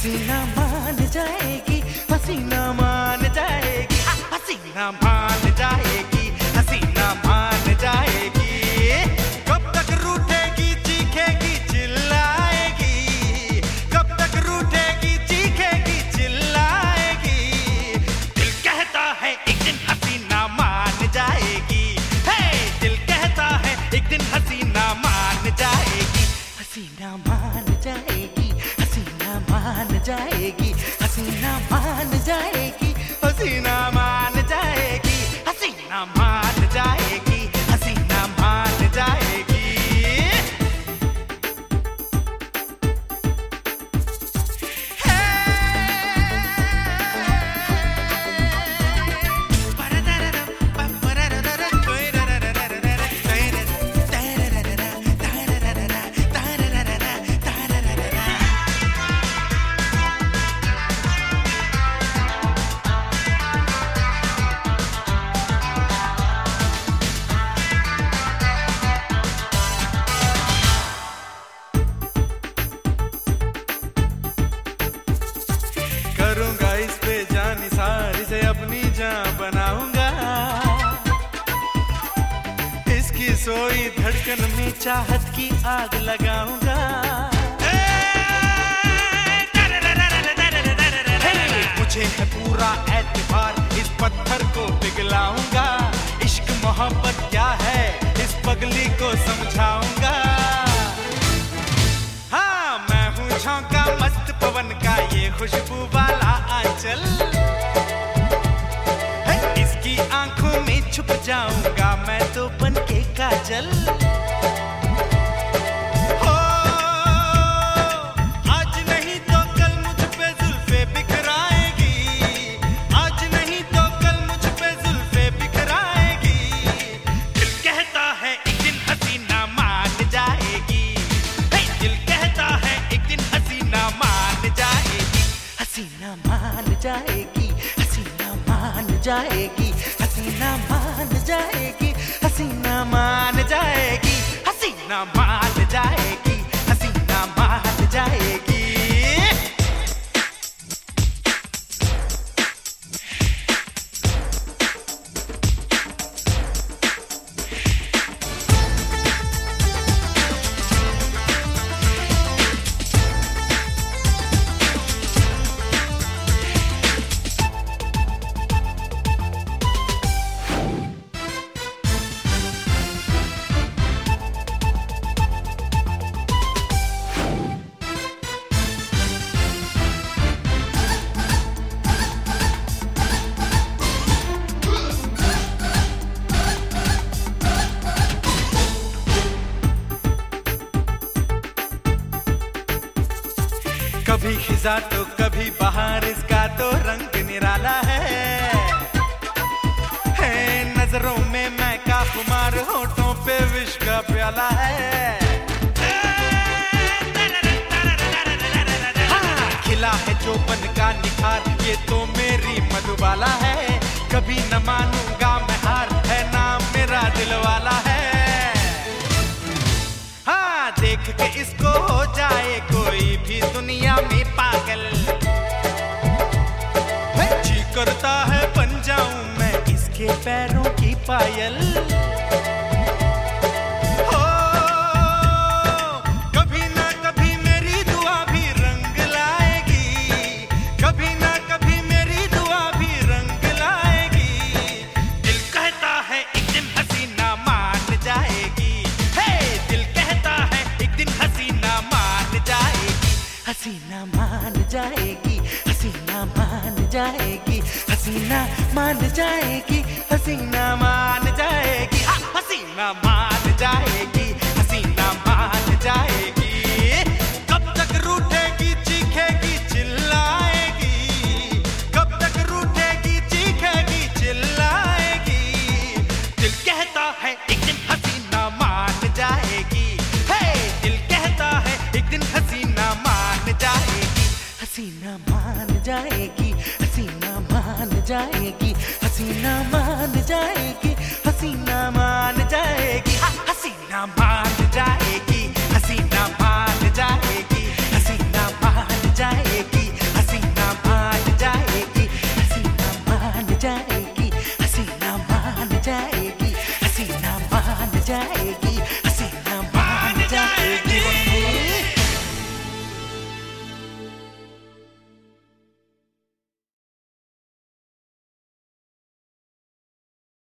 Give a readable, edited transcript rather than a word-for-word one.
हसीना मान जाएगी, हसीना मान जाएगी, हसीना मान जाएगी, हसीना मान जाएगी। कब तक रूठेगी, चीखेगी, चिल्लाएगी, कब तक रूठेगी, चीखेगी, चिल्लाएगी। दिल कहता है एक दिन हसीना मान जाएगी, हे दिल कहता है एक दिन हसीना मान जाएगी, हसीना मान जाएगी, हसीना मान जाएगी, हसीना मान जाएगी, हसीना मान जाएगी, हसीना मान जाएगी, हसीना मान जाएगी। करूंगा इस पे जान निसार, इसे अपनी जान बनाऊंगा, इसकी सोई धड़कन में चाहत की आग लगाऊंगा। मुझे है पूरा एतबार, इस पत्थर को पिघलाऊंगा, इश्क मोहब्बत क्या है इस पगली को समझाऊंगा। हाँ मैं हूँ झोंका मस्त पवन का, ये खुशबू वाला आंचल, इसकी आंखों में छुप जाऊंगा मैं तो बन के काजल। हो आज नहीं तो कल मुझ पे जुल्फे बिखराएगी, आज नहीं तो कल मुझ पे जुल्फे बिखराएगी। दिल कहता है एक दिन हसीना मान जाएगी, दिल कहता है एक दिन हसीना मान जाएगी, हसीना मान जाएगी, हसीना मान जाएगी, हसीना मान जाएगी, हसीना मान जाएगी, हसीना मान जाएगी, हसीना मान जाएगी। कभी खिजा तो कभी बहार, इसका तो रंग निराला है, नजरों में मैं का खुमार, होठों पे विष का प्याला है। हाँ, खिला है जोबन का निखार, ये तो मेरी मधुबाला है, कभी न मानूंगा मैं हार, है नाम मेरा दिलवाला है। हाँ देख के इसको हो जाए कोई भी दुनिया में पागल, जी करता है बन जाऊं मैं इसके पैरों की पायल। हो कभी ना कभी मेरी दुआ भी रंग लाएगी, कभी ना कभी मेरी दुआ भी रंग लाएगी। दिल कहता है एक दिन हसीना मान जाएगी, हे दिल कहता है एक दिन हसीना मान जाएगी, हसीना मान जाएगी, हसीना मान जाएगी, हसीना मान जाएगी, हसीना मान जाएगी, हसीना मान जाएगी, हसीना मान जाएगी। कब तक रूठेगी, चीखेगी, चिल्लाएगी, कब तक रूठेगी, चीखेगी, चिल्लाएगी। दिल कहता है एक दिन हसीना मान जाएगी, हे दिल कहता है एक दिन हसीना मान जाएगी, हसीना मान जाएगी, हसीना मान जाएगी, हसीना मान जाएगी, हसीना मान जाएगी, हसीना मान जाएगी, हसीना मान जाएगी, हसीना मान जाएगी। जाएगी।